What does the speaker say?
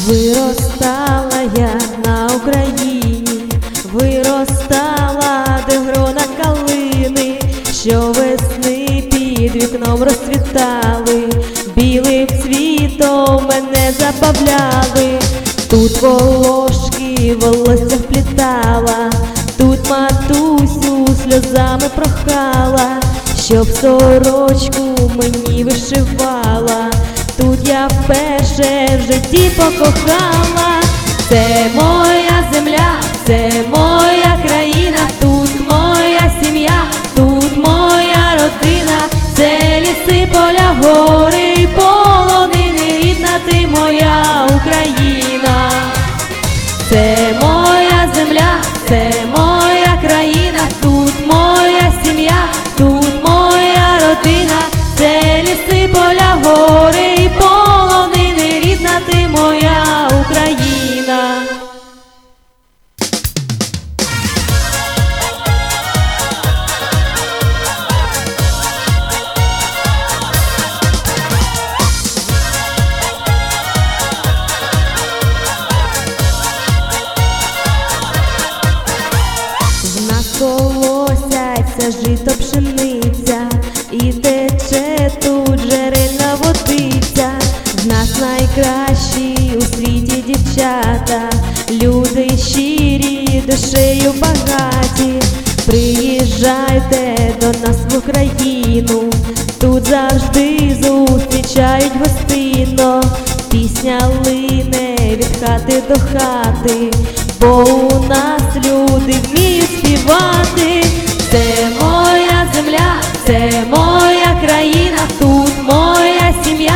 Виростала я на Україні, виростала, де грона калини, що весни під вікном розцвітали, білим цвітом мене забавляли. Тут волошки волосся вплітала, тут матусю сльозами прохала, щоб сорочку мені вишивала. Тут я вперше в житті покохала. Це моя земля, це моя країна, тут моя сім'я, тут моя родина, це ліси, поля, гори, полонини, рідна ти моя Україна. Це моя земля, це моя країна, тут моя сім'я, тут моя родина, це ліси, поля, гори і полонини, рідна ти моя Україна. В нас колосяться жито, пшениця, і тече тут джерельна водиця. В нас найкращі у світі дівчата, люди щирі, душею багаті. Приїжджайте до нас в Україну, тут завжди зустрічають гостинно. Пісня лине від хати до хати, бо у нас люди вміють співати. Це моя земля, це моя країна, тут моя сім'я,